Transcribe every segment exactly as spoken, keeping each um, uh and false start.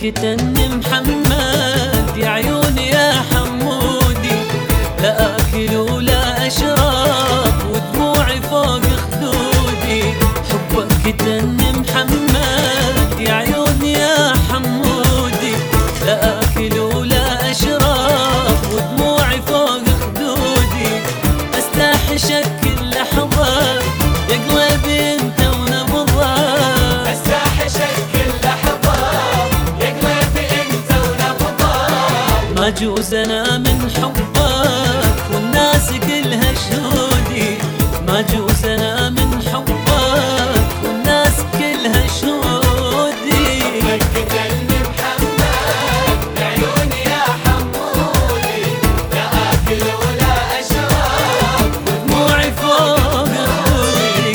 كتني محمد يا عيوني يا حمودي، لا آكل ولا أشرب ودموعي فوق خدودي. حبك كتني محمد يا عيوني يا حمودي، لا آكل ولا أشرب ودموعي فوق خدودي. أستحشك كل لحظة يا قلبي انت ونبضة، أستحشك كل لحظة يا قلبي انت ونبضة. ما جوز انا من حبك والناس كلها شهودي، ما جوز انا من حبك والناس كلها شهودي. حبك كتني محمد يا عيوني يا حمودي، لا آكل ولا أشرب ودموعي فوق خدودي.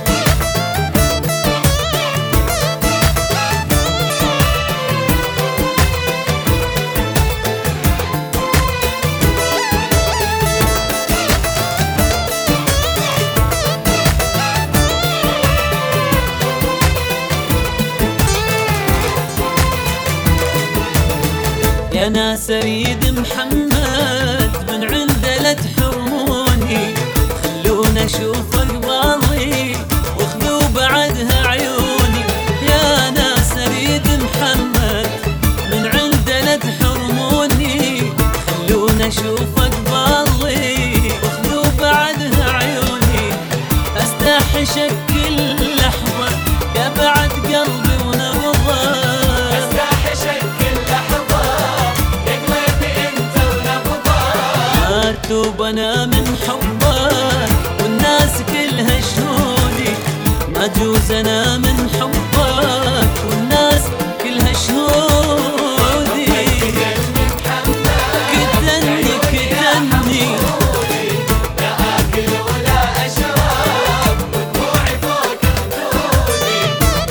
يا ناس اريد محمد من عنده لا تحرموني، خلونا اشوف اقبالي وخذوا بعدها عيوني. يا ناس اريد محمد من عنده لا تحرموني، خلونا اشوف اقبالي وخذوا بعدها عيوني. استحشك كل لحظة يا بعد قلبي ونبضة، مكتوب انا من حبك والناس كلها شهودي. ما جوز انا من حبك والناس كلها شهودي. كتني كتني لا آكل ولا أشرب ودموعي فوق خدودي.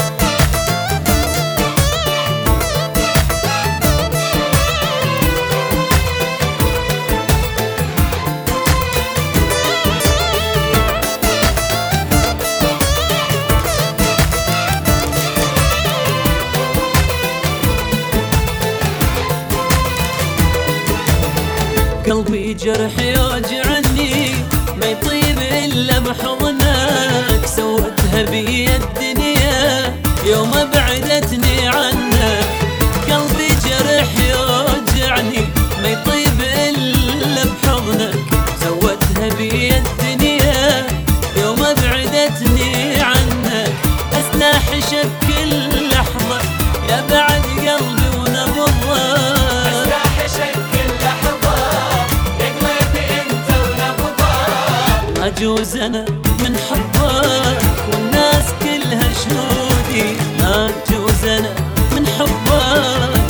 قلبي جرح يوجعني ما يطيب إلا بحضنك، سوتها بي الدنيا يوم بعدتني عنك. قلبي جرح يوجعني ما يطيب إلا بحضنك، سوتها بي الدنيا يوم بعدتني عنك. أستحشك كل لحظة يا بعد قلبي ونبضة، ما جوز انا من حبك والناس كلها شهودي. ما جوز انا من حبك